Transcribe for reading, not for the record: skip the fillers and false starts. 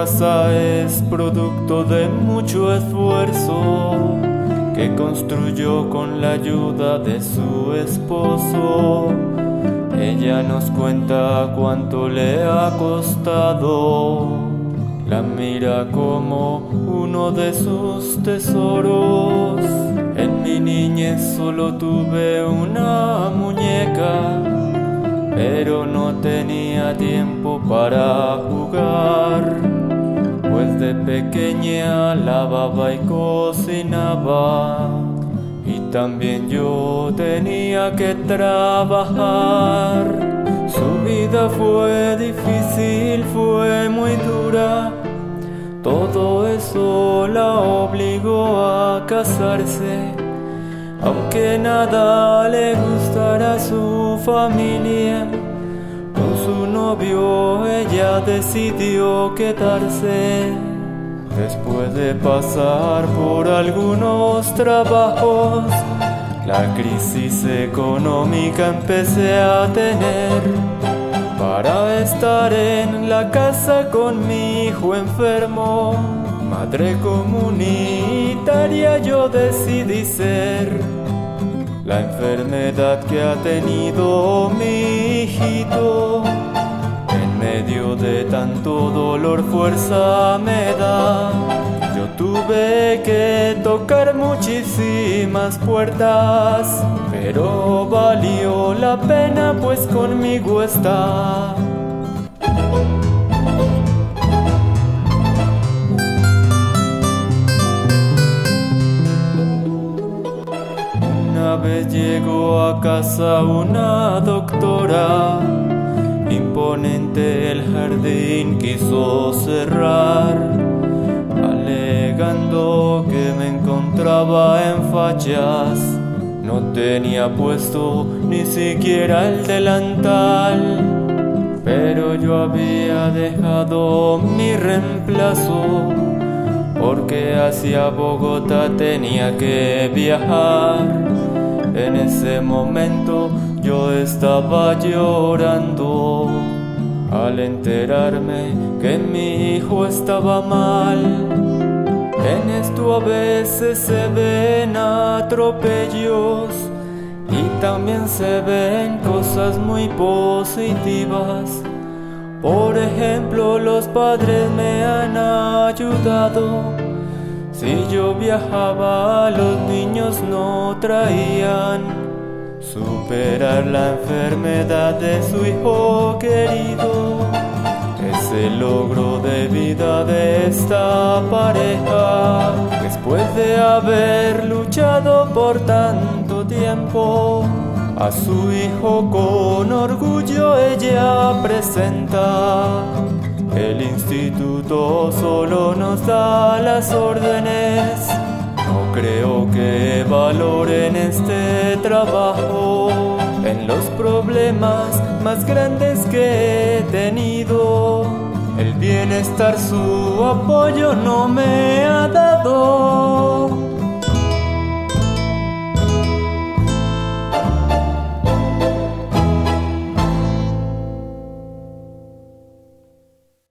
casa es producto de mucho esfuerzo que construyó con la ayuda de su esposo. Ella nos cuenta cuánto le ha costado. La mira como uno de sus tesoros. En mi niñez solo tuve una muñeca, pero no tenía tiempo para jugar, pues de pequeña lavaba y cocinaba, y también yo tenía que trabajar. Su vida fue difícil, fue muy dura. Todo eso la obligó a casarse. Aunque nada le gustara a su familia, con su novio ella decidió quedarse. Después de pasar por algunos trabajos, la crisis económica empecé a tener. Para estar en la casa con mi hijo enfermo, madre comunitaria yo decidí ser. La enfermedad que ha tenido mi hijito, en medio de tanto dolor fuerza me da. Yo tuve que tocar muchísimas puertas, pero valió la pena pues conmigo está. Una vez llegó a casa una doctora, imponente el jardín quiso cerrar, alegando que me encontraba en fachas. No tenía puesto ni siquiera el delantal, pero yo había dejado mi reemplazo, porque hacia Bogotá tenía que viajar. En ese momento yo estaba llorando al enterarme que mi hijo estaba mal. En esto a veces se ven atropellos y también se ven cosas muy positivas. Por ejemplo, los padres me han ayudado. Si yo viajaba, los niños no traían. Superar la enfermedad de su hijo querido es el logro de vida de esta pareja. Después de haber luchado por tanto tiempo, a su hijo con orgullo ella presenta. El instituto solo nos da las órdenes. No creo que valoren este trabajo. En los problemas más grandes que he tenido, el bienestar su apoyo no me ha dado.